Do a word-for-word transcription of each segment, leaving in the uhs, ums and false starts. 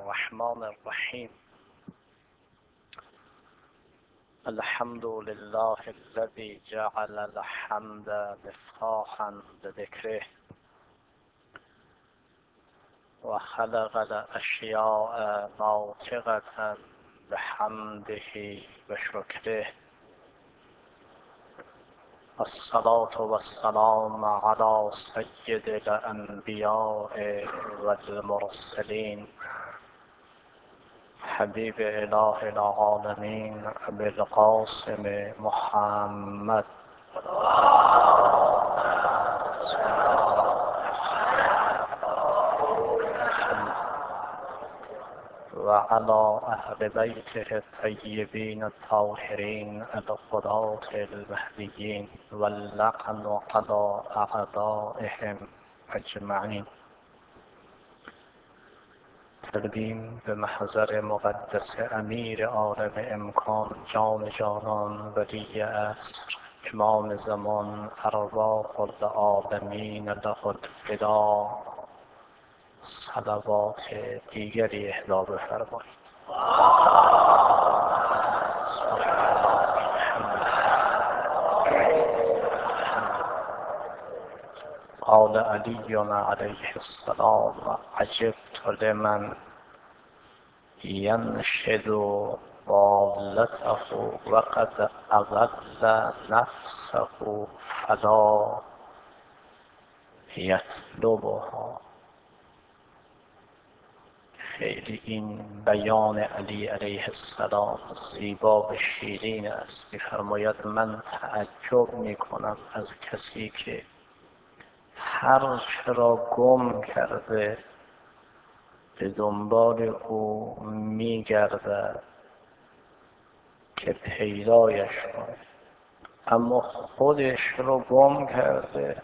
الرحمن الرحیم. الحمد لله الذي جعل الحمد مفتاحا لذكره وخلق الاشیاء ناطقة بحمده وشکره. الصلاة والسلام على سید الانبیاء والمرسلین حبیب اله العالمین ابی القاسم محمد و علی اهل بیته الطیبین الطاهرین الهداة المهدیین واللعن علی اعدائهم اجمعین. تقدیم به محضر مقدس امیر عالم امکان، جان جانان، ولی عصر، امام زمان، ارواح العالمین له الفدا، صلوات دیگری اهدا بفرمایید. قال علی علیه السلام: عجبت لمن ینشد ضالته وقد اضل نفسه فلا یطلبها. خیلی این بیان علی علیه السلام زیبا و شیرین است. می‌فرماید من تعجب می‌کنم از کسی که هر چه را گم کرده به دنبال او می‌گردد که پیدایش کنه، اما خودش رو گم کرده،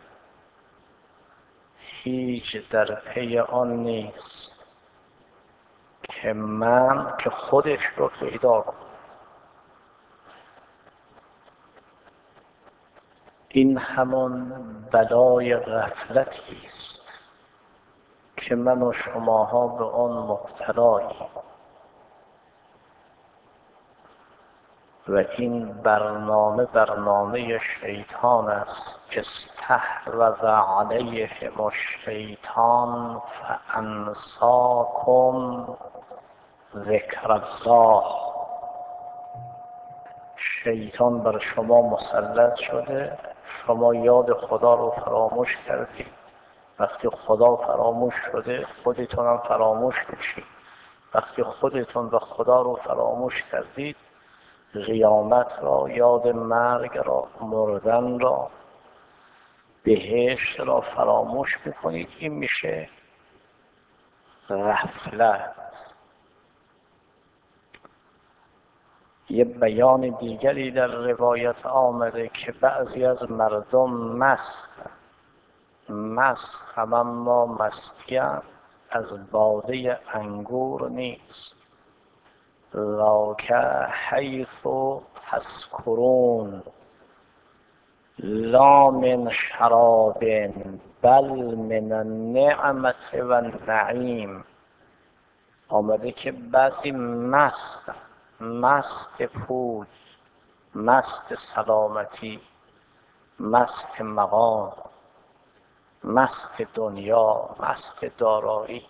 هیچ در پی آن نیست که من که خودش رو پیدا کنم. این همان بلای غفلتی است که من و شماها به آن مبتلاییم و این برنامه برنامه شیطان است. استحوذ علیهم الشیطان فانساکم ذکر الله. شیطان بر شما مسلط شده، شما یاد خدا رو فراموش کردید. وقتی خدا فراموش شده خودتون هم فراموش میشید. وقتی خودتون و خدا رو فراموش کردید، قیامت را، یاد مرگ را، مردن را، بهشت را فراموش میکنید. این میشه غفلت. یه بیان دیگری در روایت آمده که بعضی از مردم مست مست هم اما مستی از باده انگور نیست. ذاک حیث تسکرون لا من شراب بل من النعمت و النعیم. آمده که بعضی مست مست پول، مست سلامتی، مست مقام، مست دنیا، مست دارایی.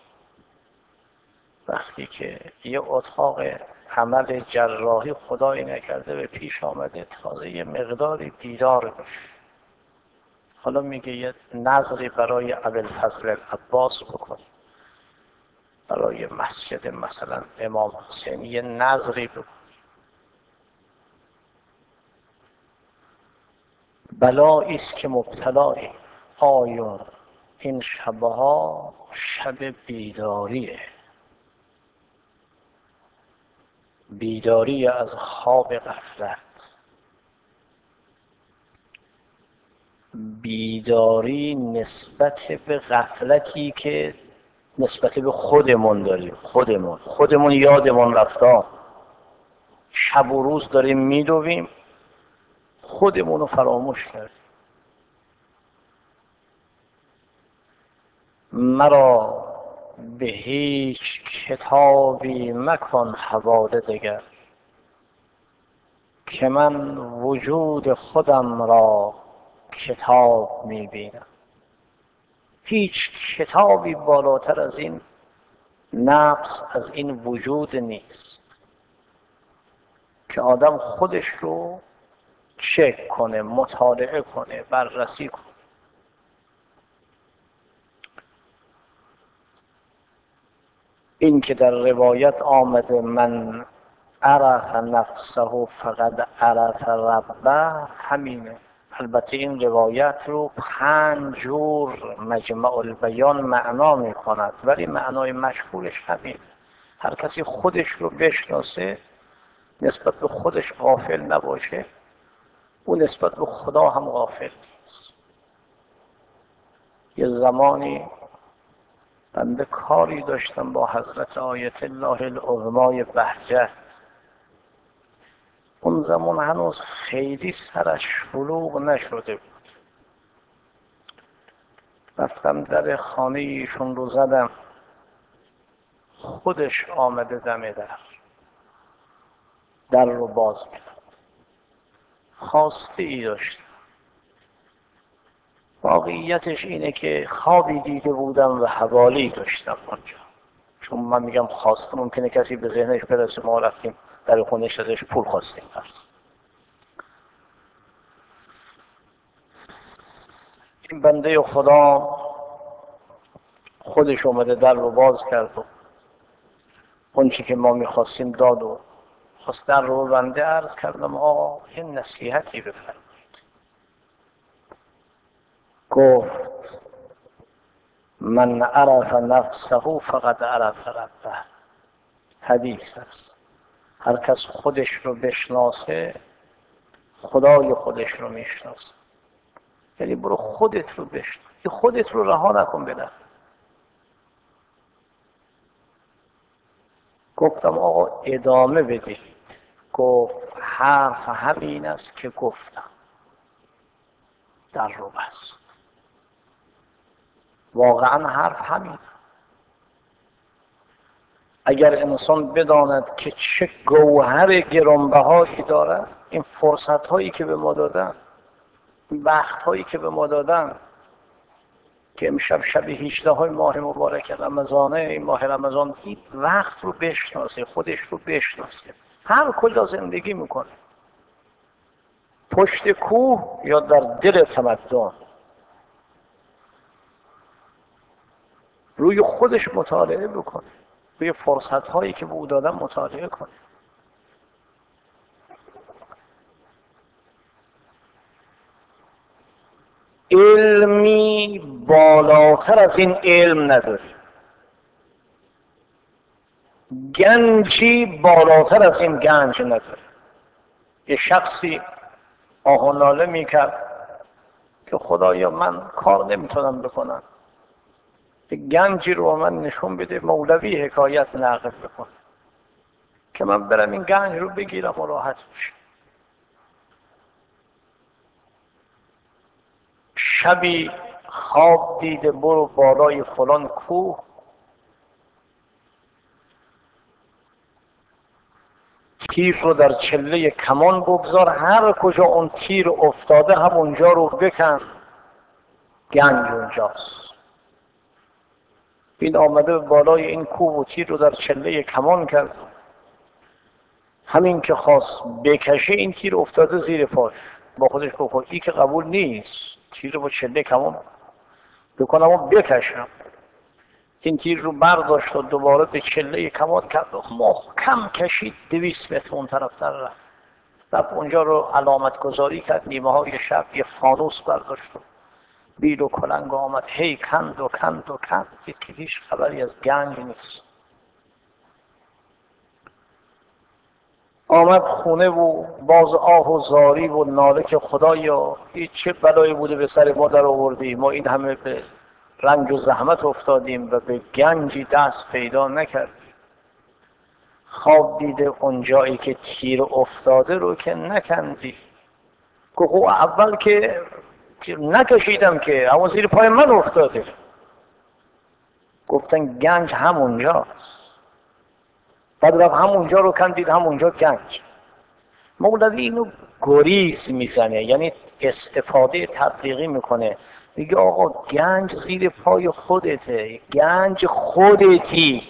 وقتی که یه اتاق عمل جراحی خدایی نکرده به پیش آمده، تازه یه مقداری بیدار میشه، حالا میگه یه نظری برای ابوالفضل العباس بکنی، برای مسجد مثلا امام حسین یه نظری بکنی. بلایی است که مبتلایی. آیون این شبها شب بیداریه، بیداری از خواب غفلت، بیداری نسبت به غفلتی که نسبت به خودمون داریم. خودمون خودمون یادمون رفته، شب و روز داریم میدویم، خودمون رو فراموش کردیم. مرا به هیچ کتابی مکن حواله دگر، که من وجود خودم را کتاب می بینم. هیچ کتابی بالاتر از این نفس، از این وجود نیست که آدم خودش رو چک کنه، مطالعه کنه، بررسی کنه. این که در روایت آمده من عرف نفسه فقد عرف ربه، همینه. البته این روایت رو پنج جور مجمع البیان معنا می کند، ولی معنای مشهورش همینه. هر کسی خودش رو بشناسه، نسبت به خودش غافل نباشه، او نسبت به خدا هم غافل نیست. یه زمانی بنده کاری داشتم با حضرت آیت الله العظمای بهجت. اون زمان هنوز خیلی سرش شلوغ نشده بود. رفتم در خانه ایشون رو زدم، خودش آمده دم در در رو باز کرد. خواسته ای داشتم. واقعیتش اینه که خوابی دیده بودم و حوالی داشتم اونجا. چون من میگم خواسته، ممکنه کسی به ذهنش برسه ما رفتیم در خونش ازش پول خواستیم فرض. این بنده خدا خودش اومده در رو باز کرد و اون چی که ما میخواستیم داد و خواست در رو بنده. عرض کردم آقا یه نصیحتی بفرمایید. گفت من عرف نفسه فقط عرف ربه. حدیث است. هر کس خودش رو بشناسه خدای خودش رو میشناسه. یعنی برو خودت رو بشناس، خودت رو رها نکن بدن. گفتم آقا ادامه بدید. گفت حرف همین است که گفتم. در رو بست. واقعا حرف همین. اگر انسان بداند که چه گوهر گرانبهایی دارد، این فرصت هایی که به ما دادن، این وقت هایی که به ما دادن، که امشب شب هجده های ماه مبارک رمضانه، این ماه رمضان، این وقت رو بشناسه، خودش رو بشناسه. هر کجا زندگی میکنه، پشت کوه یا در دل تمدن، روی خودش مطالعه بکنه، روی فرصت هایی که به او دادن مطالعه کنه. علمی بالاتر از این علم نداره. گنجی بالاتر از این گنج نداره. یه شخصی آه و ناله میکرد که خدایا من کار نمیتونم بکنم، گنجی رو من نشون بده، مولوی حکایت نقل بکن که من برم این گنج رو بگیرم و راحت بشم. شبی خواب دیده برو بالای فلان کوه، تیر رو در چله کمان بگذار، هر کجا اون تیر افتاده هم اونجا رو بکن، گنج اونجاست. این آمده بالای این کوه و تیر رو در چله کمان کرد. همین که خواست بکشه این تیر افتاده زیر پاش. با خودش گفت این که قبول نیست، تیر رو با چله کمان بکنم و بکشم. این تیر رو برداشت و دوباره به چله کمان کرد و محکم کشید. دویست متر اون طرفتر رفت. رفت اونجا رو علامت گذاری کرد. نیمه های شب یه فانوس برداشت و بیل و کلنگ آمد، هی کند و کند و کند، یکی هیچ خبری از گنج نیست. آمد خونه و باز آه و زاری و ناله که خدایا این چه بلایی بوده به سر ما در آوردی، ما این همه به رنج و زحمت افتادیم و به گنجی دست پیدا نکردیم. خواب دیده اون جایی که تیر افتاده رو که نکندی. گفت اول که نکشیدم که اما زیر پای من افتاده. گفتن گنج همونجاست. بعد رفت همونجا رو کندید، همونجا گنج. مولوی اینو گریز میزنه، یعنی استفاده تبلیغی میکنه، میگه آقا گنج زیر پای خودته، گنج خودتی،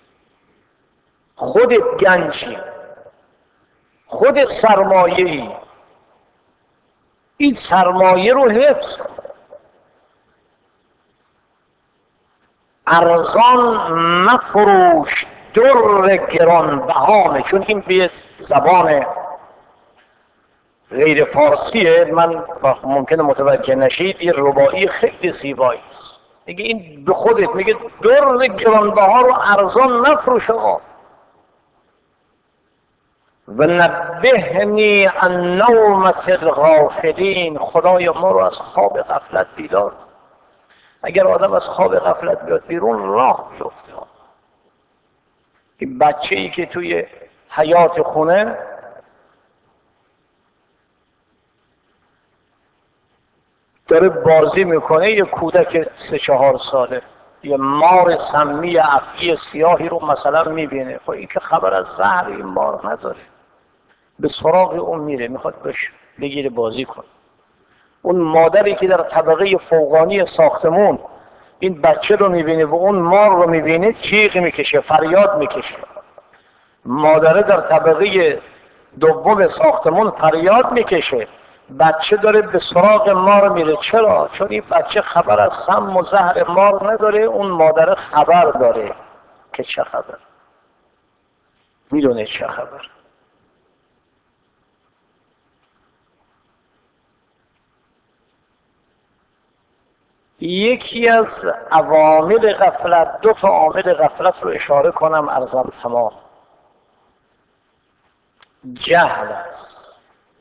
خودت گنجی، خودت سرمایه‌ای، این سرمایه رو حفظ کن. ارزان مفروش در گرانبهانه، چون این به زبان غیر فارسیه، من ممکنه متوجه نشید، یه رباعی خیلی زیبایی است. میگه این به خودت، میگه در گرانبها رو ارزان نفروش آقا. و نبهنی عن نومة الغافلین، خدایا ما رو از خواب غفلت بیدار. اگر آدم از خواب غفلت بیاد بیرون راه بیفته. این بچه ای که توی حیاط خونه داره بازی میکنه، یه کودک سه چهار ساله یه مار سمی افعی سیاهی رو مثلا میبینه، خب این که خبر از زهر این مار نداره، به سراغ اون میره، میخواد بهش بگیره بازی کن. اون مادری که در طبقه فوقانی ساختمون این بچه رو میبینه و اون مار رو میبینه، جیغ میکشه، فریاد میکشه. مادره در طبقه دوم ساختمون فریاد میکشه، بچه داره به سراغ مار میره. چرا؟ چون این بچه خبر از سم و زهر مار نداره، اون مادر خبر داره که چه خبر، میدونه چه خبر. یکی از عوامل غفلت، دو تا عامل غفلت رو اشاره کنم ارزم تمام. جهل است.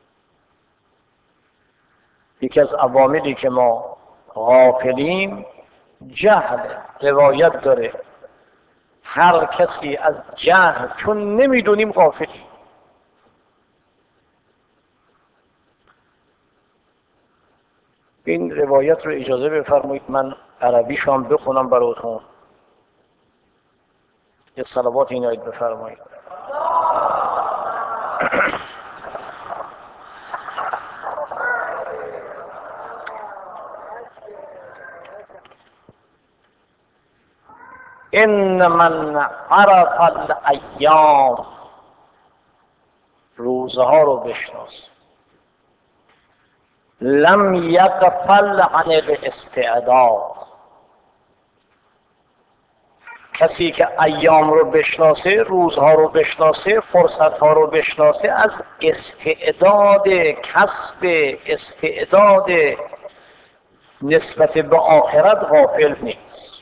یکی از عواملی که ما غافلیم جهل. روایت داره هر کسی از جهل، چون نمیدونیم غافلیم. این روایت رو اجازه بفرمایید من عربیشو هم بخونم براتون. یه صلوات عنایت بفرمایید. ان من عرف الایام، روزها رو بشناس، لم یغفل عن الاستعداد. کسی که ایام رو بشناسه، روزها رو بشناسه، فرصتها رو بشناسه، از استعداد کسب، استعداد نسبت به آخرت غافل نیست.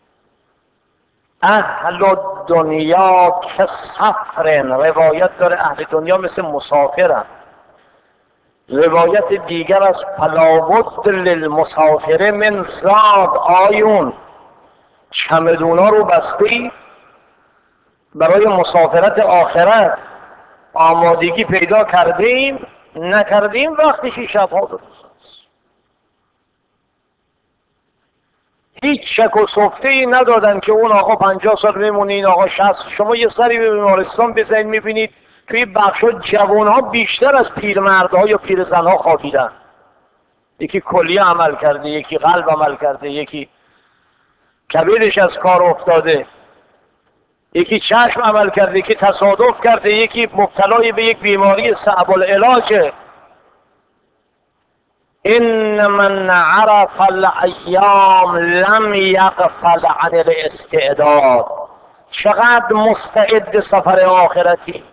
اهل دنیا که سفرن، روایت داره اهل دنیا مثل مسافرن. روایت دیگر از فلابد للمسافر من زاد آیون، چمدونا رو بستی برای مسافرت آخرت، آمادگی پیدا کردیم نکردیم وقتشی شبها درست است. هیچ شک و سفته ای ندادن که اون آقا پنجاه سال بمونه، این آقا شصت. شما یه سری به بیمارستان بزنید میبینید توی بخشا جوانها بیشتر از پیرمردها یا پیرزنها خوابیدن. یکی کلیه عمل کرده، یکی قلب عمل کرده، یکی کبدش از کار افتاده، یکی چشم عمل کرده، یکی تصادف کرده، یکی مبتلای به یک بیماری صعب العلاجه. ان من عرف الایام لم یغفل عن الاستعداد. چقدر مستعد سفر آخرتی،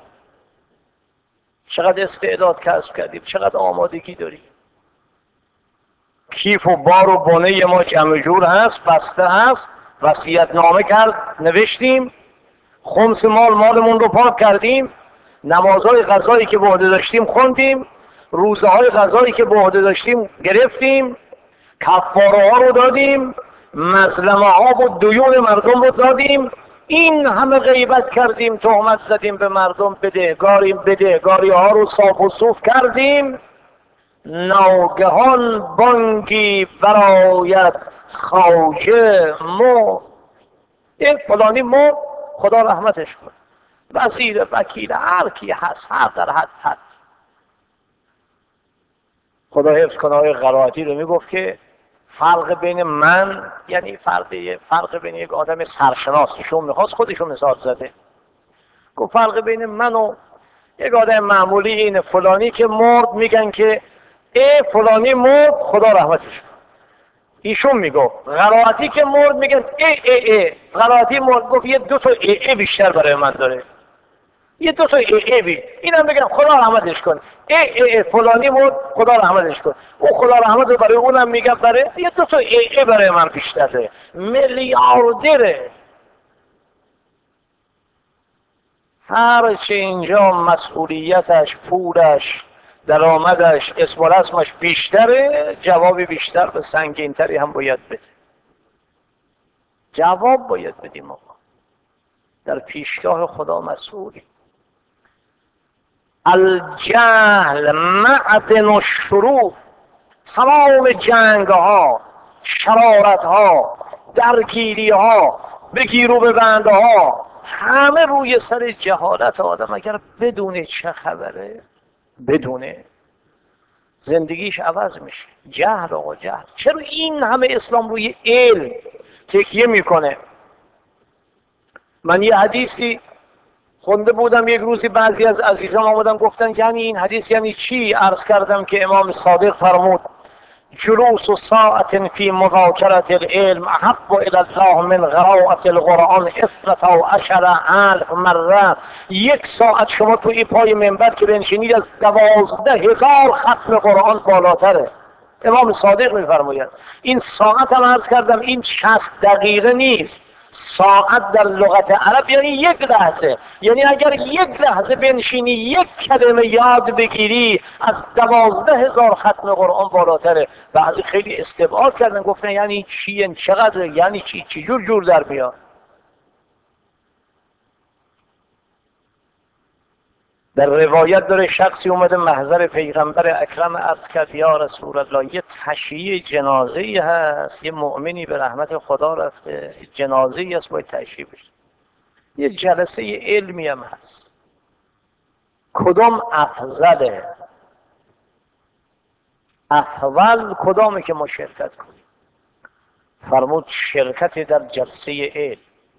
چقدر استعداد کسب کردیم، چقدر آمادگی داریم. کیف و بار و بنه ما جمع جور هست، بسته هست، وصیت نامه کرد نوشتیم، خمس مال مالمون رو پاک کردیم، نمازهای قضایی که به عهده داشتیم خوندیم، روزهای قضایی که به عهده داشتیم گرفتیم، کفاره ها رو دادیم، مظلمه ها و دیون مردم رو دادیم. این همه غیبت کردیم، تهمت زدیم به مردم، بدهکاریم، بدهکاری ها رو صاف و صوف کردیم. ناگهان بانگی برآید خواجه مرد. این فلانی مرد، خدا رحمتش کنه، وزیر، وکیل، هر کی هست، هر در حد حد. خدا حفظ کنه آقای قرائتی رو میگفت که فرق بین من، یعنی فرق فرق بین یک آدم سرشناس، ایشون میخواست خودشون مثال زده، گفت فرق بین من و یک آدم معمولی اینه، فلانی که مرد میگن که ای فلانی مرد خدا رحمتش کنه. ایشون میگفت قرائتی که مرد میگن ای ای ای قرائتی مرد، گفت یه دو تا ای ای بیشتر برای من داره، یه دو تا ای ای بی، اینم بگم خدا رحمتش کن، ای ای ای فلانی مرد خدا رحمتش کن، او خدا رحمت برای اونم میگم، برای یه دو تا ای ای برای من بیشتر داره. میلیاردره، هر چه اینجا مسئولیتش، پولش، درآمدش، اسم و رسمش بیشتره، جوابی بیشتر به سنگینتری هم باید بده. جواب باید بدیم آقا، در پیشگاه خدا مسئولی. الجهل معدن الشرور، تمام جنگ ها، شرارت ها، درگیری ها، بگیر و ببند ها، همه روی سر جهالت. آدم اگر بدونه چه خبره، بدونه، زندگیش عوض میشه. جهل آقا، جهل. چرا این همه اسلام روی علم تکیه میکنه؟ من یه حدیثی خونده بودم یک روزی، بعضی از عزیزان آمدن گفتن یعنی این حدیث یعنی چی؟ عرض کردم که امام صادق فرمود جلوس ساعت فی مذاکرة العلم احب الی الله من قراءة القرآن اثنتا عشر الف مره. یک ساعت شما توی پای منبر که بنشینید از دوازده هزار ختم قرآن بالاتره. امام صادق میفرماید. این ساعت هم عرض کردم این شصت دقیقه نیست، ساعت در لغت عرب یعنی یک لحظه، یعنی اگر یک لحظه بنشینی یک کلمه یاد بگیری از دوازده هزار ختم قرآن بالاتره. بعضی خیلی استبعاد کردن، گفتن یعنی چی، یعنی چقدر، یعنی چی، چی جور جور در میاد. در روایت داره شخصی اومده محضر پیغمبر اکرم، عرض کرد یا رسول الله یه تشییع جنازه ای هست، یه مؤمنی به رحمت خدا رفته، جنازه ای هست باید تشییع بشه، یه جلسه علمی هم هست، کدام افضله؟ افضل کدامه که ما شرکت کنیم؟ فرمود شرکت در جلسه علم.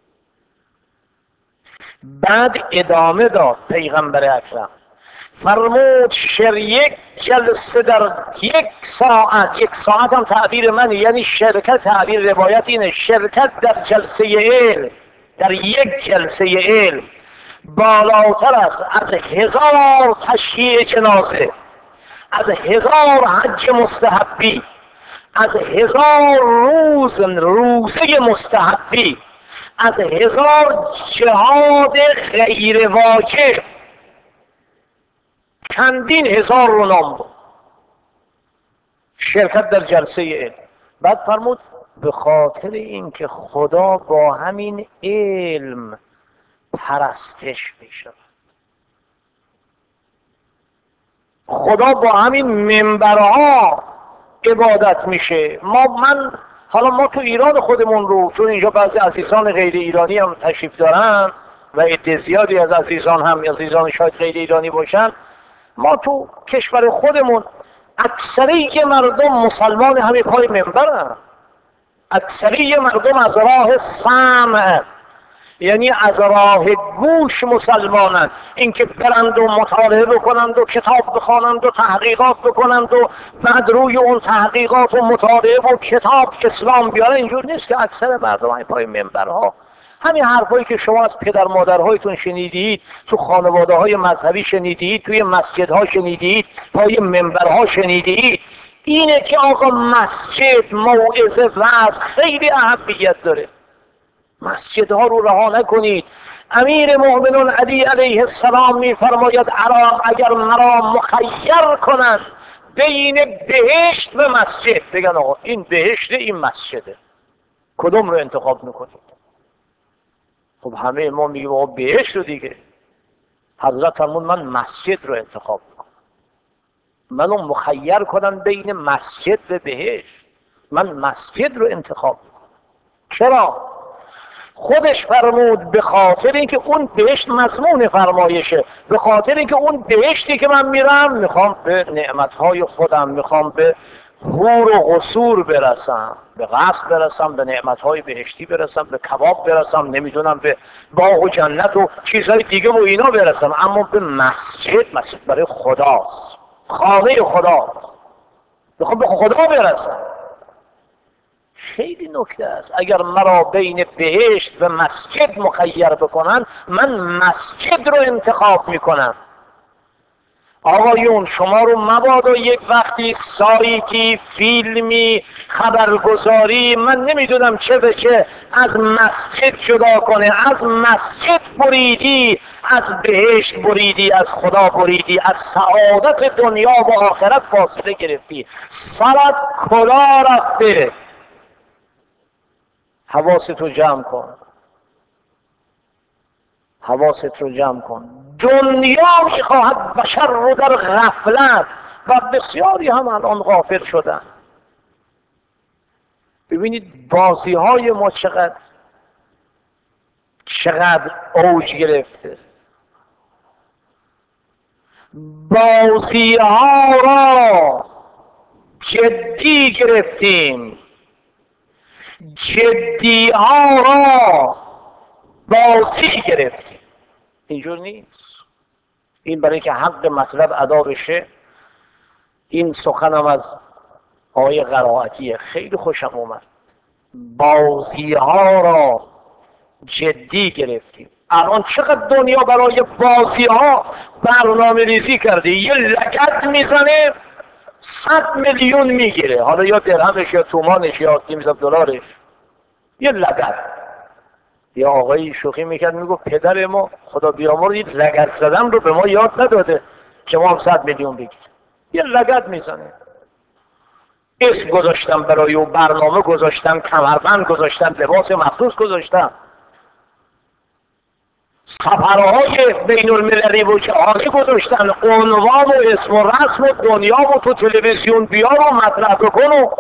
بعد ادامه داد پیغمبر اکرم، فرمود شر یک جلسه در یک ساعت، یک ساعت هم تعبیر منه، یعنی شرکت، تعبیر روایت اینه، شرکت در جلسه علم، در یک جلسه علم بالاتر است از هزار تشییع جنازه، از هزار حج مستحبی، از هزار روز روزه مستحبی، از هزار جهاد غیر واجب، چندین هزار رو نام بود شرکت در جلسه علم. بعد فرمود به خاطر اینکه خدا با همین علم پرستش می شود، خدا با همین منبرها عبادت میشه. ما من حالا ما تو ایران خودمون رو، چون اینجا بعضی عزیزان غیر ایرانی هم تشریف دارن و عده زیادی از عزیزان هم عزیزان شاید غیر ایرانی باشن، ما تو کشور خودمون اکثریت مردم مسلمان همه پای منبرن، اکثریت مردم از راه سمع، یعنی از راه گوش مسلمانند. اینکه برند و مطالعه بکنند و کتاب بخوانند و تحقیقات بکنند و بعد روی اون تحقیقات و مطالعه و کتاب اسلام بیارن، اینجور نیست که اکثر مردم های پای منبرها همین حرفایی که شما از پدر مادرهایتون شنیدید، تو خانواده های مذهبی شنیدید، توی مسجدها شنیدید، پای منبرها شنیدید، اینه که آقا مسجد، موعظه، وعظ خیلی اهمیت داره. مسجدها رو رها نکنید. امیر مؤمنون علی علیه السلام میفرماید ارام اگر مرا مخیر کنند بین بهشت و مسجد، بگن آقا این بهشت این مسجده، کدوم رو انتخاب میکنید؟ خب همه ما میگیم آقا بهشت رو دیگه. حضرت فرمود من مسجد رو انتخاب میکنم، منو مخیر کنن بین مسجد و بهشت، من مسجد رو انتخاب میکنم. چرا؟ خودش فرمود به خاطر اینکه اون بهشت مضمون فرمایشه، به خاطر اینکه اون بهشتی که من میرم میخوام به نعمتهای خودم، میخوام به حور و قصور برسم، به قصد برسم، به نعمتهای بهشتی برسم، به کباب برسم، نمیدونم به باغ و جنت و چیزهای دیگه و اینا برسم، اما به مسجد، مسجد برای خداست، خانه خدا، میخوام به خدا برسم. خیلی نکته است. اگر مرا بین بهشت و مسجد مخیر بکنن، من مسجد رو انتخاب میکنم. آقایون شما رو مبادا یک وقتی سایتی، فیلمی، خبرگزاری، من نمیدونم چه به چه، از مسجد جدا کنه. از مسجد بریدی، از بهشت بریدی، از خدا بریدی، از سعادت دنیا و آخرت فاصله گرفتی، سرت کلا رفته. حواست رو جمع کن، حواست رو جمع کن. دنیا میخواهد بشر رو در غفلت، و بسیاری هم الان غافل شدن. ببینید بازی های ما چقدر چقدر اوج گرفته. بازی ها را جدی گرفتیم، جدی ها را بازی گرفتیم. اینجور نیست. این برای که حق مطلب ادا بشه. این سخنم از آقای قرائتیه، خیلی خوشم اومد. بازی ها را جدی گرفتیم. الان چقدر دنیا برای بازی ها برنامه ریزی کرده. یه لگد میزنه صد میلیون میگیره، حالا یا درهمش یا تومانش یا نمیدونم دلارش، یه لگد. یا آقایی شوخی میکرد میگو پدر ما خدا بیامرز این لگد زدن رو به ما یاد نداده که ما هم صد میلیون بگیریم. یه لگد میزنه، اسم گذاشتم برای او، برنامه گذاشتم، کمربند گذاشتم، لباس مخصوص گذاشتم، سفرهای بین المللی و جهانی گذاشتن، عنوان و اسم و رسم و دنیا و تو تلویزیون بیار و مطرح بکن. و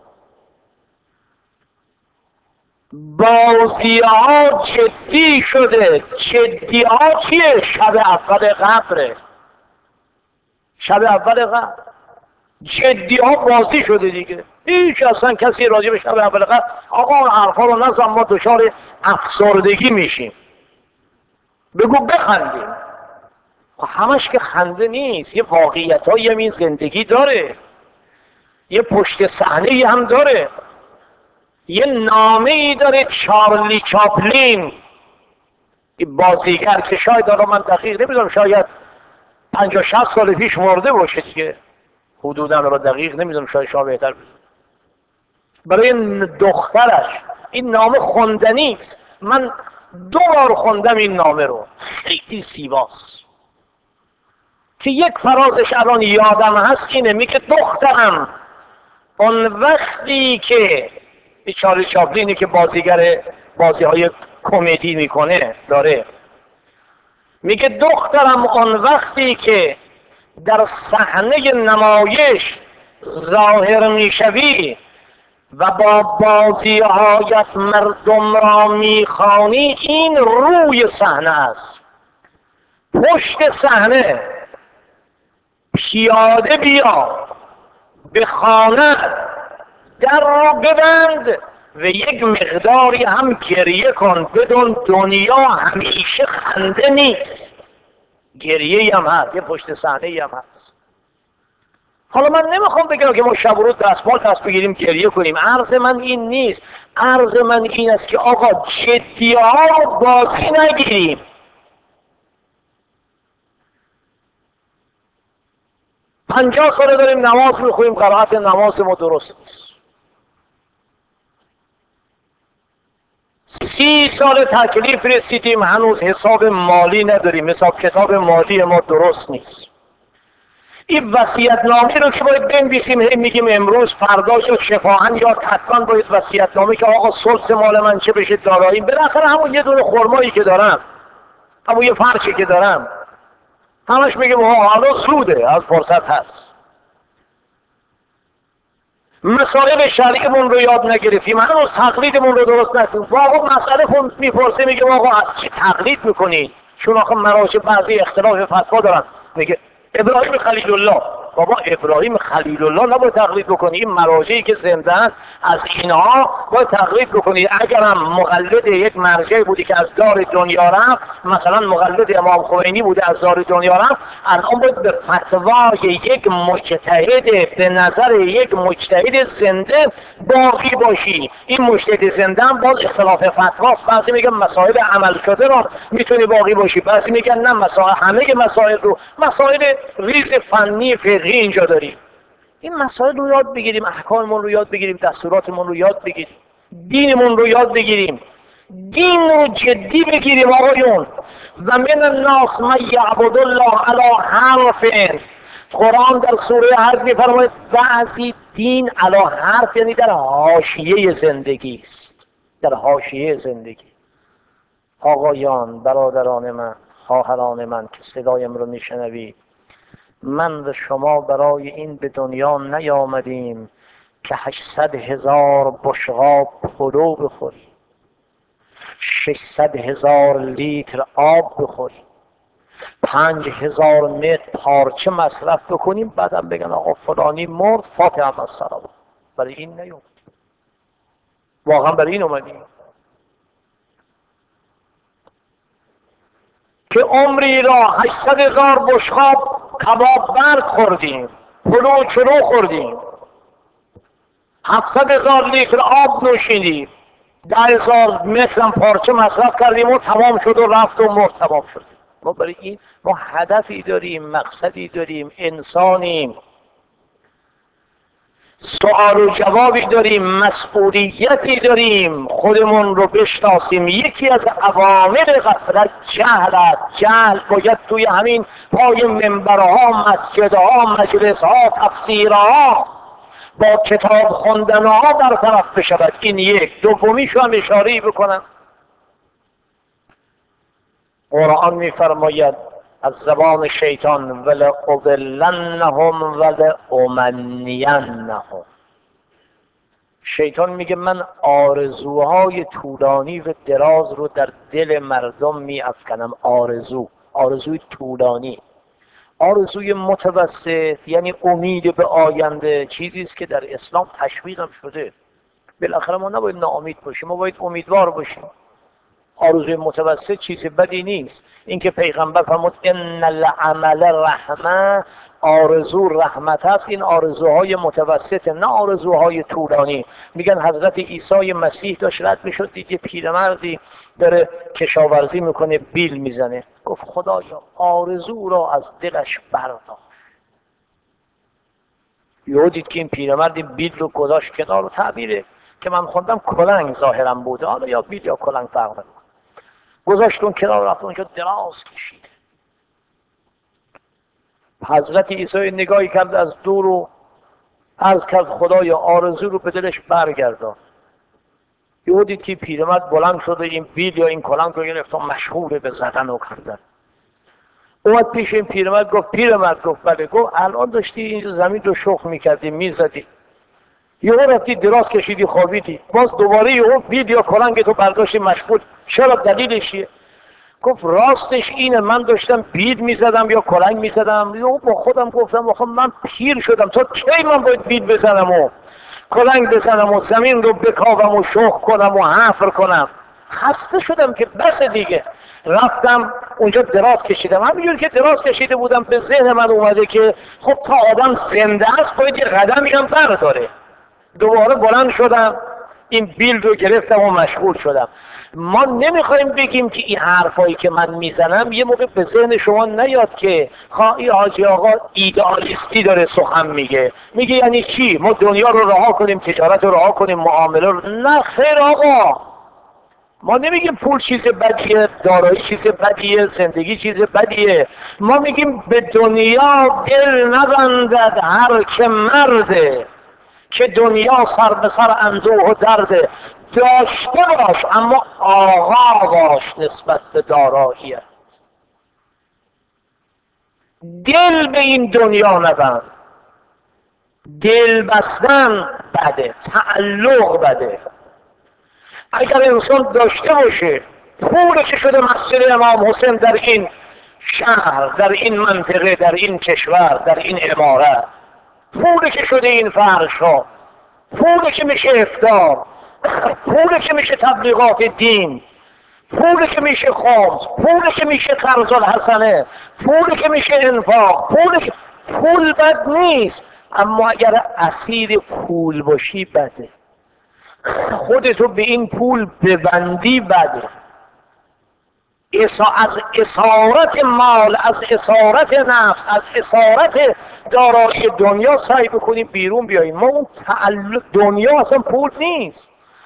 بازی ها جدی شده. جدی ها چیه؟ شب اول قبره، شب اول قبر. جدی ها بازی شده دیگه. هیچ اصلا کسی راجع به شب اول قبر آقا اون حرفا رو نزن، ما دچار افسردگی میشیم. بگو بخندیم. خب همش که خنده نیست، یه واقعیت هایی هم این زندگی داره، یه پشت صحنه هم داره. یه نامه ای داره چارلی چاپلین، بازیگر که شاید، آقا من دقیق نمیدونم، شاید پنجاه شصت سال پیش مرده باشه دیگه، حدودا رو دقیق نمیدونم، شاید شما بهتر بدونید. برای دخترش این نامه خوندنی است. من دو بار خوندم این نامه رو، خیلی زیباست. که یک فرازش الان یادم هست اینه، میگه دخترم اون وقتی که چارلی چاپلینی که بازیگر بازی های کمدی میکنه داره، میگه دخترم اون وقتی که در صحنه نمایش ظاهر میشوی و با بازیهایت مردم را میخوانی، این روی صحنه است. پشت صحنه پیاده بیا، به خانه در رو ببند و یک مقداری هم گریه کن. بدون دنیا همیشه خنده نیست، گریه هم هست، یه پشت صحنه هم هست. حالا من نمیخوام بگم که ما شب و روز دستمال دست بگیریم گریه کنیم، عرض من این نیست. عرض من این است که آقا جدی ها رو بازی نگیریم. پنجاه ساله داریم نماز میخونیم، قرائت نماز ما درست نیست. سی سال تکلیف رسیدیم هنوز حساب مالی نداریم، حساب کتاب مالی ما درست نیست. این وصیت‌نامه رو که باید بنویسیم، هی میگیم امروز فردا یا شفاهن یا حتما باید وصیت‌نامه که آقا ثلث مال من چه بشه داراییم. بالاخره همون یه دونه خرمایی که دارم، همون یه فرشی که دارم، همش میگیم حالا سوده، از فرصت هست. مسائل شرعیمون رو یاد نگرفتیم، هنوز تقلیدمون رو درست نکنیم. واقعا مسئله خود میپرسه، میگه واقعا از کی تقلید میکنید؟ چون آخه مراجع بعضی اختلاف فتوا دارن. میگه ابراهیم خلیل الله. بابا ابراهیم خلیل الله نباید تقلید بکنی، این مراجعی که زنده‌اند از اینها باید تقلید بکنی. اگرم مقلد یک مرجعی بودی که از دار دنیا رفت، مثلا مقلد امام خمینی بوده از دار دنیا رفت، الان باید به فتوای یک مجتهد، به نظر یک مجتهد زنده باقی باشی. این مجتهد زنده هم باز اختلاف فتواست، بعضی میگن مسائل عمل شده رو میتونی باقی باشی، بعضی میگن نه مسائل، همه مسائل رو، مسائل ریز فنی فقهی اینجا داریم. این مسائل رو یاد بگیریم، احکاممون رو یاد بگیریم، دستوراتمون رو یاد بگیریم، دینمون رو یاد بگیریم، دین رو جدی بگیریم آقایون. و من الناس من یعبد الله علی حرف. قرآن در سوره حج میفرماید بعضی دین علی حرف، یعنی در حاشیه زندگی است، در حاشیه زندگی. آقایان، برادران من، خواهران من که صدایم رو میشنوید، من و شما برای این به دنیا نیامدیم که هشتصد هزار بشقاب پلو بخوریم، ششصد هزار لیتر آب بخوریم، پنج هزار متر پارچه مصرف بکنیم، بعدم بگن آقا فلانی مرد فاتحه السلام. برای این نیومدیم، واقعا برای این اومدیم که عمری را هشتصد هزار بشقاب کباب برگ خوردیم، پلو چلو خوردیم، هفتصد هزار لیتر آب نوشیدیم، ده هزار متر هم پارچه مصرف کردیم و تمام شد و رفت و مرد تمام شد. ما برای این ما هدفی داریم، مقصدی داریم، انسانیم، سوال و جوابی داریم، مسئولیتی داریم، خودمون رو بشناسیم. یکی از عوامل غفلت جهل است. جهل باید توی همین پای منبرها، مسجدها، مجلسها، تفسیرها، با کتاب خوندنها در طرف بشود. این یک. دومیشو هم اشاره‌ای بکنم، قرآن میفرماید از زبان شیطان ولأضلنهم ولأمنینهم. شیطان میگه من آرزوهای طولانی و دراز رو در دل مردم میافکنم. آرزو، آرزوی طولانی. آرزوی متوسط یعنی امید به آینده، چیزی است که در اسلام تشویق هم شده. بالاخره ما نباید ناامید باشیم، ما باید امیدوار باشیم. آرزوی متوسط چیز بدی نیست. اینکه پیغمبر فرمود ان العمل رحمه، آرزو رحمت است. این آرزوهای متوسط، نه آرزوهای طولانی. میگن حضرت عیسی مسیح داشت رد میشد، دید یه پیرمردی داره کشاورزی میکنه، بیل میزنه، گفت خدایا آرزو را از دلش بردار. یهو دید که این پیرمرد بیل رو گذاشت کنار، و تعبیره که من خوندم کلنگ ظاهرا بوده، حالا یا بیل یا کلنگ فرق نمیکنه، گذاشت اون کنار، رفت اونجا دراز کشید. حضرت عیسی نگاهی کرد از دور و عرض کرد خدایا آرزو رو به دلش برگردان. یهو دید که پیرمرد بلند شد و این بیل یا این کلنگ رو گرفت و مشغول به زدن و کردن. اومد پیش این پیرمرد، گفت پیرمرد، گفت بله. گفت الان داشتی اینجا زمین رو شخم میکردی، میزدی، یهو رفتی دراز کشیدی خوابیدی، باز دوباره یهو بیل یا کلنگ تو برداشتی مشغول، چرا؟ دلیلش چیه؟ گفت راستش اینه، من داشتم بیل میزدم یا کلنگ میزدم، یا با خودم گفتم آخه من پیر شدم، تا کی من باید بیل بزنم و کلنگ بزنم و زمین رو بکاوم و شخم کنم و حفر کنم؟ خسته شدم که بس دیگه. رفتم اونجا دراز کشیدم. همینجور که دراز کشیده بودم به ذهن من اومده که خب تا آدم زنده است باید یه قدمی هم برداره. دوباره بلند شدم، این بیل رو گرفتم و مشغول شدم. ما نمیخوایم بگیم که این حرفایی که من میزنم یه موقع به ذهن شما نیاد که خواهی حاجی آقا ایدئالیستی داره سخن میگه. میگه یعنی چی؟ ما دنیا رو رها کنیم، تجارت رو رها کنیم، معامله رو؟ نه خیر آقا، ما نمیگیم پول چیز بدیه، دارایی چیز بدیه، زندگی چیز بدیه. ما میگیم به دنیا دل نبندد هر که مرده، که دنیا سر به سر اندوه و درده. داشته باش اما آقا باش نسبت به داراییت. دل به این دنیا نبند. دل بستن بده، تعلق بده. اگر انسان داشته باشه پولی که شده مسجد امام حسین در این شهر، در این منطقه، در این کشور، در این امارت، پولی که شده این فرش ها، پولی که میشه افطار، پولی که میشه تبلیغات دین، پولی که میشه خمس، پولی که میشه قرض الحسنه، پولی که میشه انفاق، پولی که پول بد نیست، اما اگر اسیر پول باشی بده. خودتو به این پول ببندی بده. از اسارت مال، از اسارت نفس، از اسارت دارایی دنیا سعی بکنیم بیرون بیاییم. ما اون تعلق، دنیا اصلا پول نیست.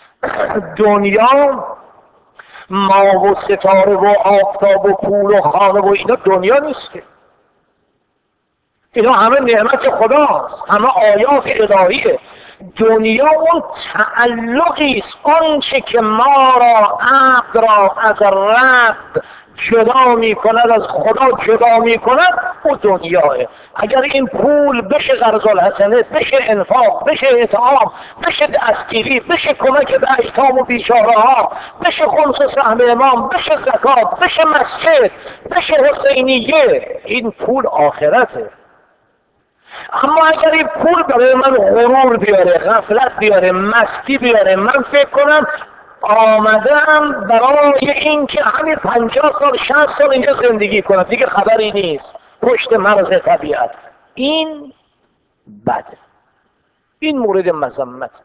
دنیا ما و ستاره و آفتاب و پول و خانه و اینا دنیا نیست که. اینا همه نعمت خداست، همه آیات الهیه. دنیا اون تعلقی است، آنچه که ما را، عبد را از رب جدا می کند، از خدا جدا می کند، او دنیاه. اگر این پول بشه قرض الحسنه، بشه انفاق، بشه اطعام، بشه دستگیری، بشه کمک به ایتام و بیچاره ها، بشه خمس و سهم امام، بشه زکات، بشه مسجد، بشه حسینیه، این پول آخرته. اما اگر این پول برای من غرور بیاره، غفلت بیاره، مستی بیاره، من فکر کنم آمدم برای این که همین پنجاه سال شصت سال اینجا زندگی کنم، دیگه خبری نیست، پشت مرز طبیعت، این بده، این مورد مذمت.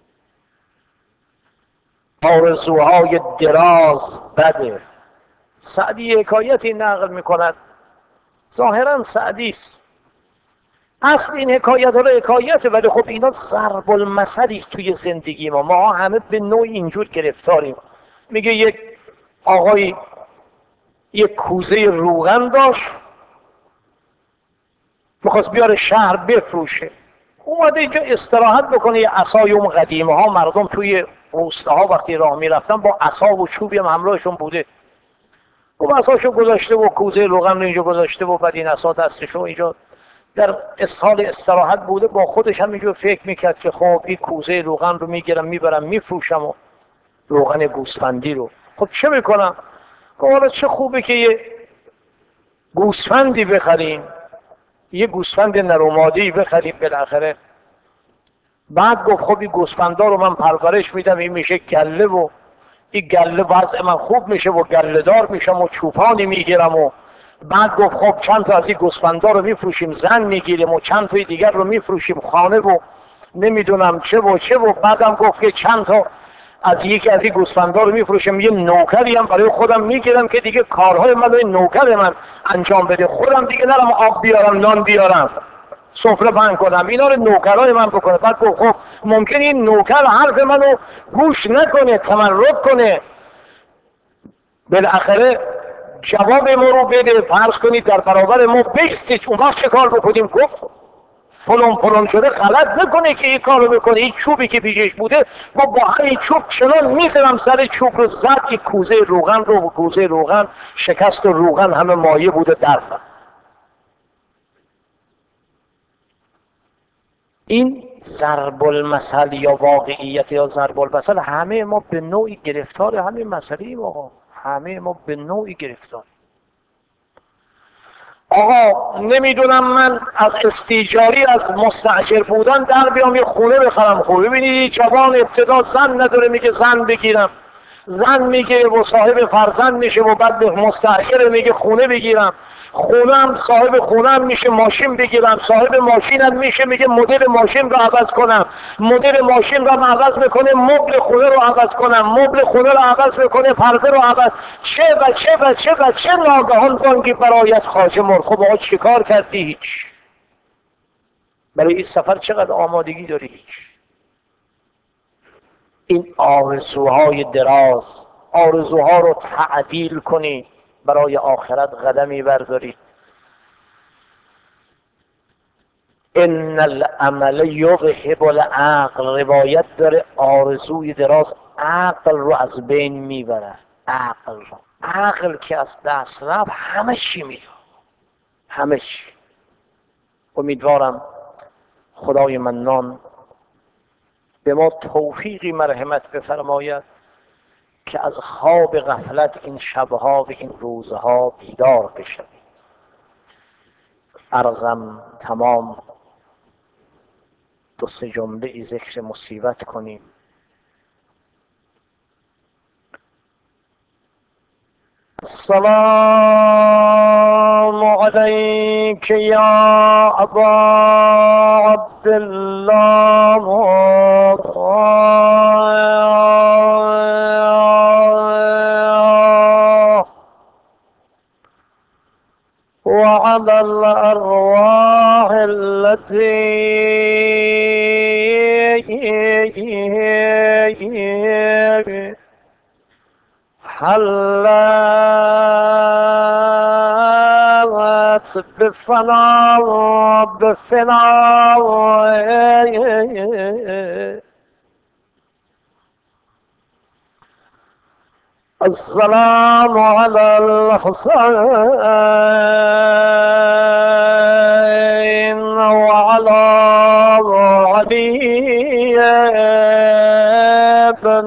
آرزوهای دراز بده. سعدی حکایتی نقل میکند، ظاهرا سعدی است، اصل این حکایت ها رو حکایته، ولی خب اینا ضرب المثلی است توی زندگی ما. ما همه به نوع اینجور گرفتاریم. میگه یک آقای یک کوزه روغن داشت، میخواست بیاره شهر بفروشه، اومده اینجا استراحت بکنه. یه عصای اون قدیمه ها، مردم توی روستاها وقتی راه میرفتن با عصا و چوبی هم همراهشون بوده، اون عصاشو گذاشته و کوزه روغن رو اینجا گذاشته و بعد این عصا دستشو اینجا در حال استراحت بوده. با خودش هم اینجور فکر میکرد که خب این کوزه روغن رو میگیرم میبرم میفروشم و روغن گوسفندی رو، خب چه میکنم؟ گفت چه خوبه که یه گوسفندی بخریم، یه گوسفند نر و ماده‌ای بخریم بالاخره. بعد گفت خب این گوسفندا رو من پرورش میدم، این میشه گله و این گله وضع من خوب میشه و گله دار میشم و چوپانی میگیرم. و بعد گفت خب چند تا از این گوسفندا رو میفروشیم زن میگیریم و چند تا دیگر رو میفروشیم خانه و نمیدونم چه و چه. و بعدم گفت که چند تا از یکی از این گوسفندا رو میفروشیم، یه نوکری هم برای خودم میگیرم که دیگه کارهای من این نوکر من انجام بده، خودم دیگه نرم آب بیارم، نان بیارم، سفره پهن کنم، اینا رو نوکرای من بکنه. بعد گفت خب ممکنه این نوکر حرف منو گوش نکنه، تمرد کنه، بالاخره جواب ما رو بده، فرض کنید در برابر ما بیستید، اون وقت چه کار بکنیم؟ گفت فلان فلان شده، غلط نکنه که این کار رو بکنه. این چوبی که پیشش بوده ما با همین چوب چنان میزنم سر چوب رو زد، این کوزه روغن رو، کوزه روغن شکست و روغن همه مایه بوده در. این ضرب المثل یا واقعیت یا ضرب المثل، همه ما به نوعی گرفتار همین مسئله ایم. آقا همه ما به نوعی گرفتار. آقا نمیدونم من از استیجاری، از مستاجر بودن در بیام یه خونه بخرم. خوب ببینید جوان ابتدا زن نداره، میگه زن بگیرم، زن میگیره و صاحب فرزند میشه و بعد به مستاجر میگه خونه بگیرم، خونم صاحب خونم میشه، ماشین بگیرم، صاحب ماشینم میشه میگه مدل ماشین رو عوض کنم، مدل ماشین رو عوض میکنه، مبل خونه رو عوض کنم، مبل خونه رو عوض میکنه، پرده رو عوض، چه و چه و چه و چه. ناگهان بانگی برایت خواجه مرد. خب آقا چی کار کردی؟ هیچ. برای این سفر چقدر آمادگی داری؟ هیچ. این آرزوهای دراز، آرزوها رو تعدیل کنید، برای آخرت قدمی بردارید. ان العمل یذهب العقل، روایت داره آرزوی دراز عقل رو از بین میبره. عقل رو، عقل که از دست رفت همه چی میره، همه چی. امیدوارم خدای منان به ما توفیقی مرحمت بفرماید که از خواب غفلت این شبها و این روزها بیدار بشویم. عرضم تمام، دو سه جمله ای ذکر مصیبت کنیم. السلام علیک یا ابا عبدالله وعلى الأرواح التي حلت بفنا بفنا السلام على الحسين وعلى علي بن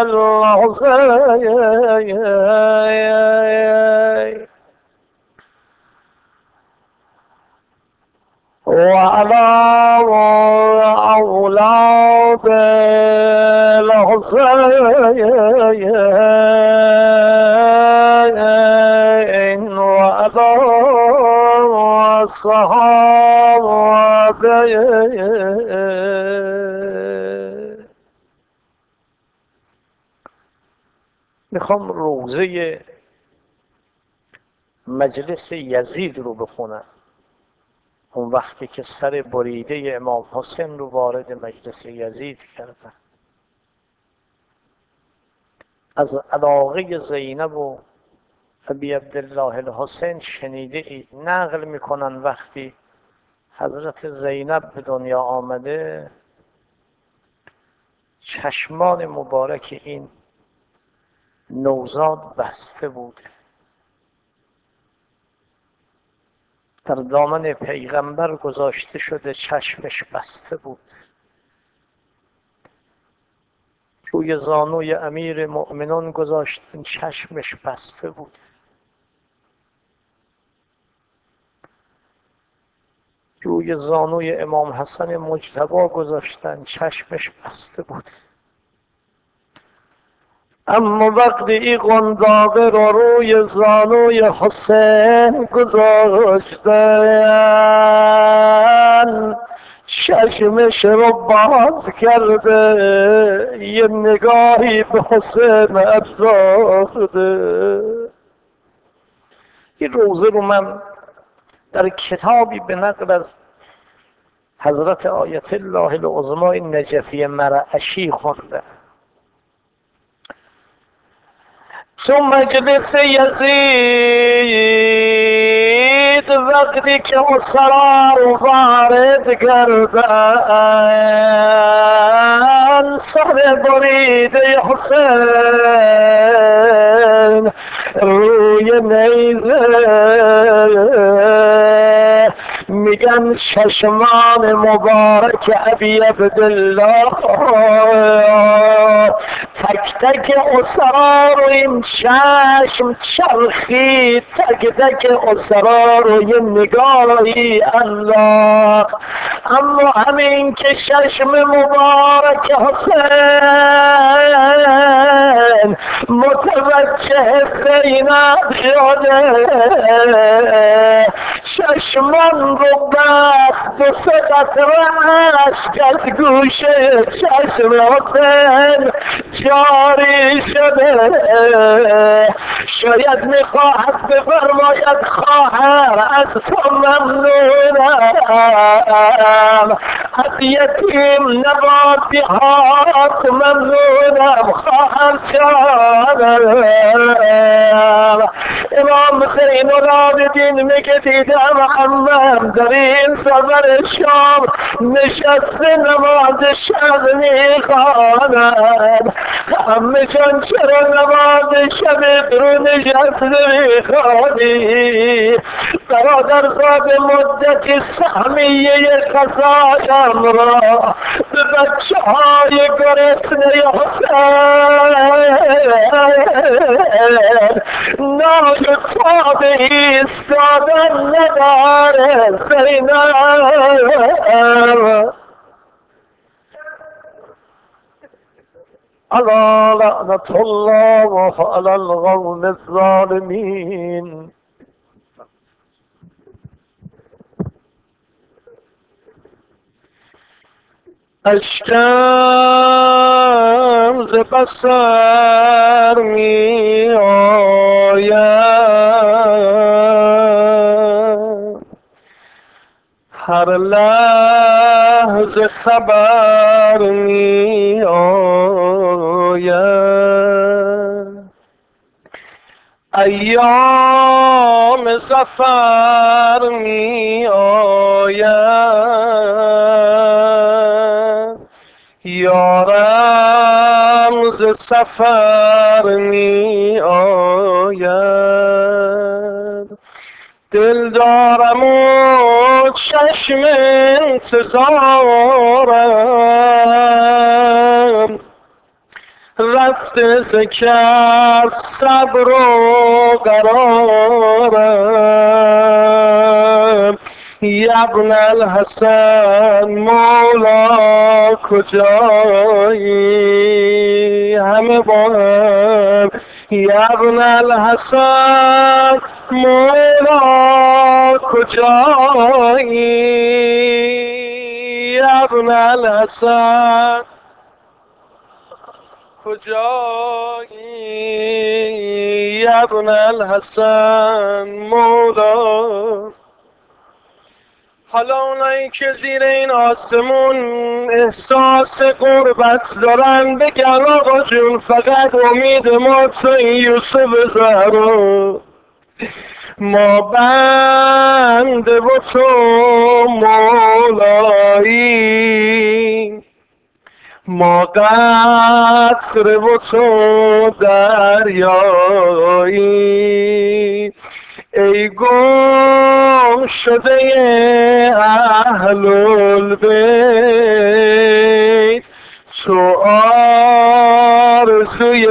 الحسين وعلى أولاد الحسين وعلى الصحابة. میخوام روزه مجلس یزید رو بخونم، اون وقتی که سر بریده امام حسین رو وارد مجلس یزید کردن. از علاقه زینب و ابی عبدالله الحسین شنیده ای نقل میکنن وقتی حضرت زینب به دنیا آمده چشمان مبارک این نوزاد بسته بود. در دامن پیغمبر گذاشته شده، چشمش بسته بود. روی زانوی امیر مؤمنان گذاشتن، چشمش بسته بود. روی زانوی امام حسن مجتبی گذاشتن، چشمش بسته بود. اما وقتی این قنداقه رو روی زانوی حسین گذاشتن، چشمش رو باز کرده، یه نگاهی به حسین انداخته. این روزه رو من در کتابی به نقل از حضرت آیت الله العظمی نجفی مرعشی خونده. تو مجلس یزید وقتی که اسرار وارد کردن، سر بریده حسین روی نیزه، میگن چشمان مبارک ابی عبدالله تک تک اسرار و این چشم چرخی، تک تک اسرار و یه نگاهی انداخت. اما همین که چشم مبارک حسین متوجه زینب شده، چشمان رو بست، دو سه قطره اشک از گوشه چشم حسین جاری شده. شاید میخواهد بفرماید خواهر از تو ممنونم، از یتیم نوازی هات ممنونم خواهر جانم. امام زین العابدین میگه دیدم محمد در این سفر شام نشسته نماز شب میخواند. همه جان چرا نماز شب درو نشسته میخوانی؟ برادرزاد مدتی سهمیه قضایم را به بچه های گرسنه حسین نای تاب ایستادن نداره زینب. الا لعنت الله علی القوم الظالمین. اشکم ز بصر می آید، هر لحظه خبر می آید، ایام ظفر می آید، یارم ز سفر می آید، دل دارم و چشم انتظارم، رفته ز کف صبر و قرارم. ابن الحسن مولا کجایی؟ همه با هم ابن الحسن مولا کجایی؟ ابن الحسن کجایی؟ ابن الحسن مولا. حالا اونایی که زیر این آسمون احساس غربت دارن بگن آقا جون فقط امید ما تو یوسف زهرا، ما بنده و تو مولایی، ما قطره و تو دریایی. ای گم شده اهل البیت، تو آرزوی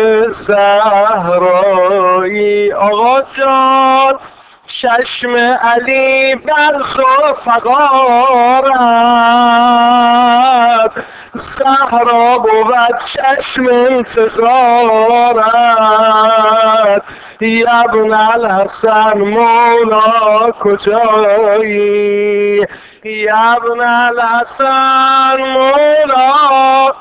زهرایی. آقا جان چشم علی بر فقارت، زهرا بود چشم انتظارت. ابن الحسن مولا کجایی؟ ابن الحسن مولا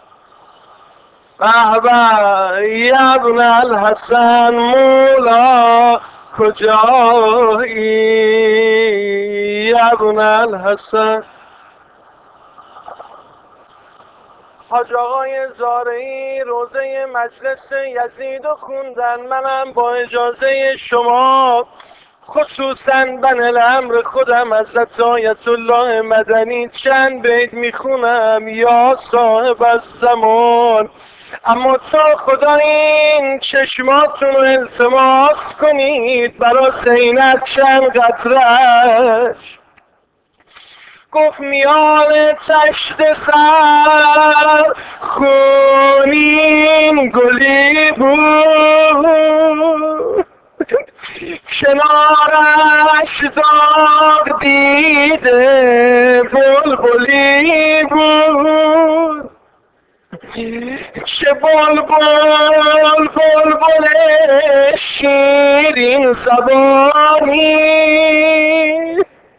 بابا، ابن الحسن مولا کجایی؟ ابن الحسن. حاج آقای زارعی روزه مجلس یزید رو خوندن، منم با اجازه شما خصوصا بن الامر خودم حضرت آیت الله مدنی چند بیت میخونم. یا صاحب الزمان، اما تا خدا این چشماتون رو التماس کنید برا زینب چند قطرش. گفت میان تشت سر خونین گلی بود، کنارش داغ دیده بلبلی بود. چه بلبل بلبل شیرین زبانی،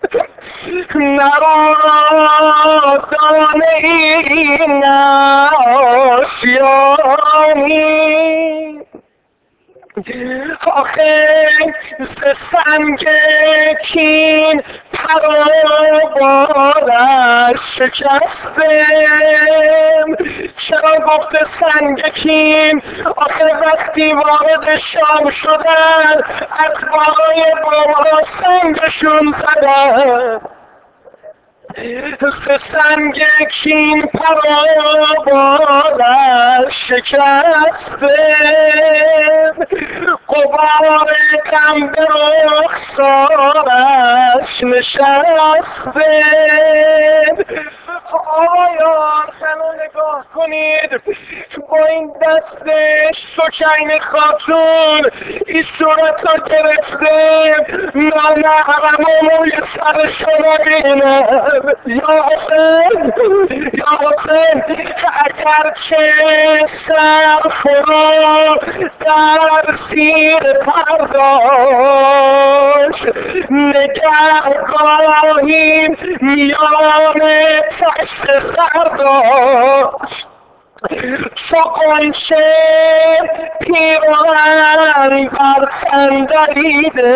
نرادانه این آشیانی. آخه ز سنگ کین پر و بالش شکسته. چرا گفته سنگ کین؟ آخه وقتی وارد شام شدن از بالای بالا سنگشون زدن. ز سنگ کین پر و بالش شکسته. غبار غم به رخسارش نشسته. آقایان همه نگاه کنید، با این دستش سکین خاتون این صورت را گرفته، نامحرم و موی سر شما بینم. یا حسین، یا حسین، اگرچه سر فرو در زیر پرداش، نگهگاهی میان چشم سرداش. چو غنچه پیراهن بر تن دریده،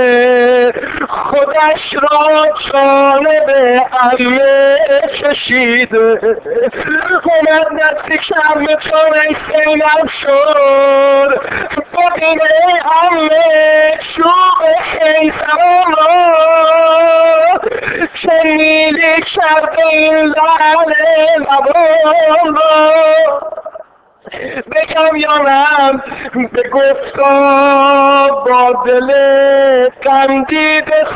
خودش را جانب عمه کشیده. اومد نزدیک عمه چون ای زینب شد، ببینه عمه چوب خیزران را چه نیلی کرده این لعل لبان را. بگم یا نه؟ بگفتا با دل غمدیده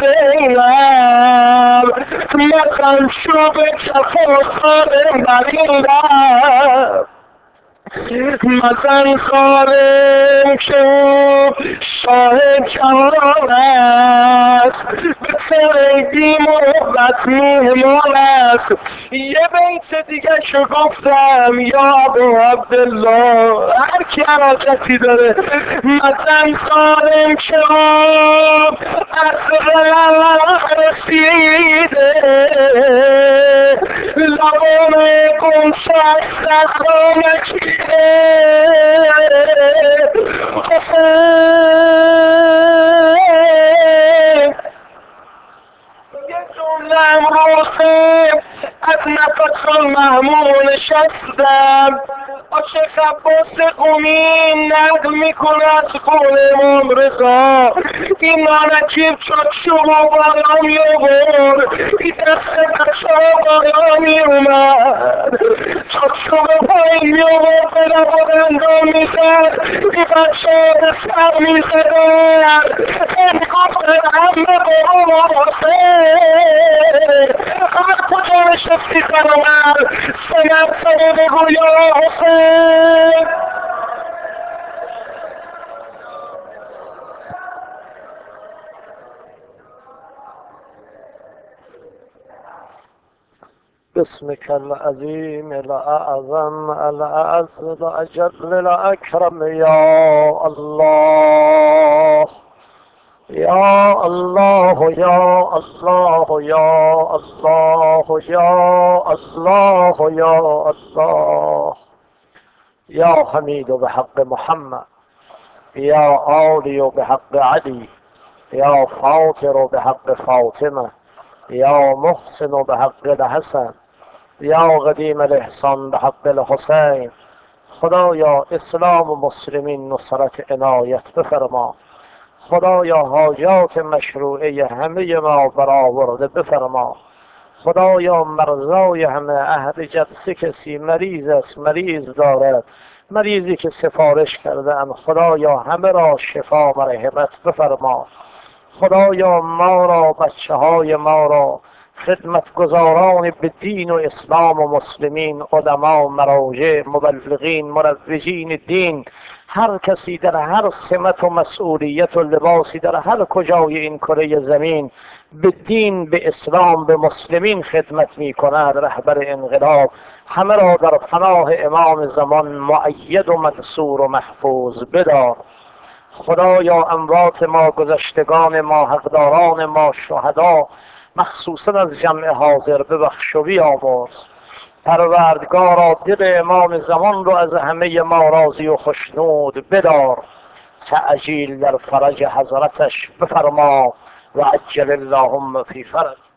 زینب، مزن چوب کف و سالم بر این لب. مزن سالم که او شاه جهان است، به طور بی محبت میهمان است. یه بیت دیگه شو گفتم یا ابو عبدالله، هر کی علاقتی داره. مزن سالم که او از غلط رسیده، لبان قنچه صحرا مکیده. حسین یه جمله امروزه از نفس المحمول نشستم. عاشق عباس قمی نقل میکنه از قول امام رضا، این نانکیب چون شما بالا می آورد، این دست بچه ها بالا می اومد، تا شما پایین می آورد به لبارندان می زد، این بچه ها به سر می زدن. این گفت همه بابا حسین، هر کجا نشستی خانمم سنم زده بگو یا حسین. باسمك العظيم الأعظم الأعز الأجل الأكرم يا الله يا الله يا الله يا الله يا الله يا الله يا حميد بحق محمد، يا عالي بحق علي، يا فاطر بحق فاطمة، يا محسن بحق الحسن، یا قدیم الاحسان به حق الحسین. خدایا اسلام و مسلمین نصرت عنایت بفرما. خدایا حاجات مشروعه همه ما برآورده بفرما. خدایا مرضای همه اهل جلسه کسی مریض است، مریض دارد، مریضی که سفارش کرده ام، خدایا همه را شفا و رحمت بفرما. خدایا ما را، بچه های ما را، خدمتگزاران به دین و اسلام و مسلمین، علما، مراجع، مبلغین، مروجین دین، هر کسی در هر سمت و مسئولیت و لباسی در هر کجای این کره زمین به دین، به اسلام، به مسلمین خدمت می کند، رهبر انقلاب، همه را در پناه امام زمان مؤید و منصور و محفوظ بدار. خدایا اموات ما، گذشتگان ما، حقداران ما، شهدا، مخصوصا از جمع حاضر ببخش و بیامرز. پروردگارا دل امام زمان رو از همه ما راضی و خشنود بدار. تعجیل در فرج حضرتش بفرما و عجل اللهم فی فرج.